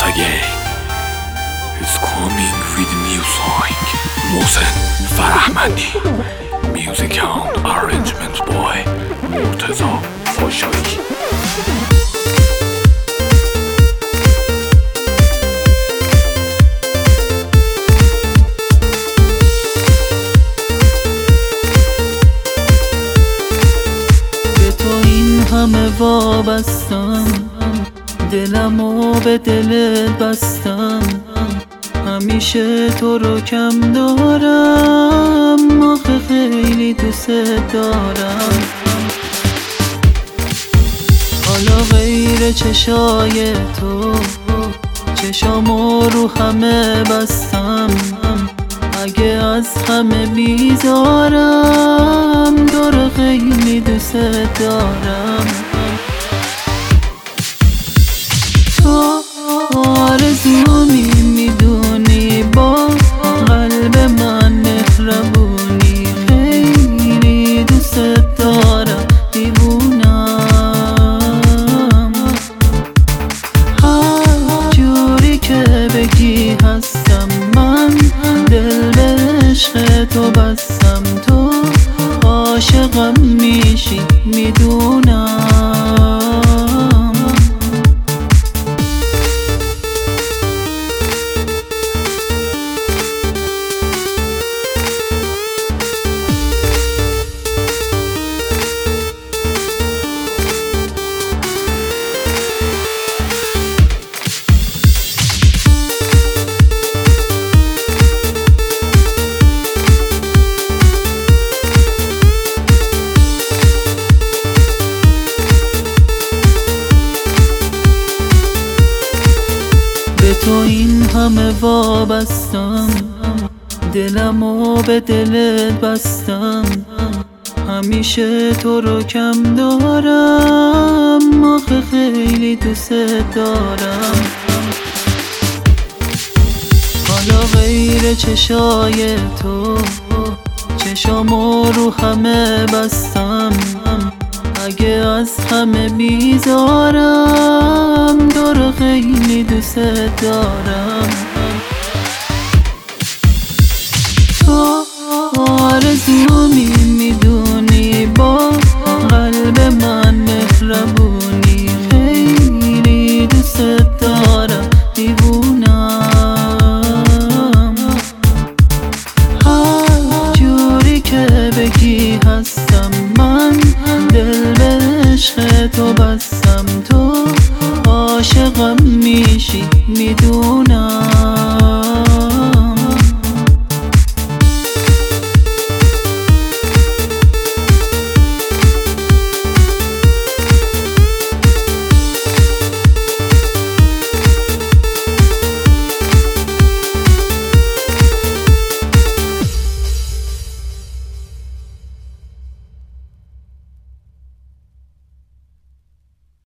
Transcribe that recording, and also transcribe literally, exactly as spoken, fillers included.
again is coming with new song. محسن فرحمندی. Music and arrangement by مرتضی پاشایی. همه وابستم، دلمو به دلت بستم، همیشه تو رو کم دارم، آخه خیلی دوست دارم. حالا غیر چشای تو، چشامو رو همه بستم، اگه از همه بیزارم، دور خیلی دوست دارم. تو آرزومی میدونی، با قلب من مهربونی، خیلی دوست دارم، دیوونم. هر جوری که بگی هستم من، دل به عشق تو بستم، تو عاشقم میشی میدونم. تو این همه وابستم، دلمو به دلت بستم، همیشه تو رو کم دارم، آخه خیلی دوست دارم. حالا غیر چشای تو، چشامو رو همه بستم، اگه از همه بیزارم، دور خیلی دوست دارم. تو آرزومی میدونی، با قلب من مهربونی، خیلی دوست دارم، دیوونم. هر جوری که بگی هستم من، دل به عشق تو بستم، تو عاشقم میشی میدونم.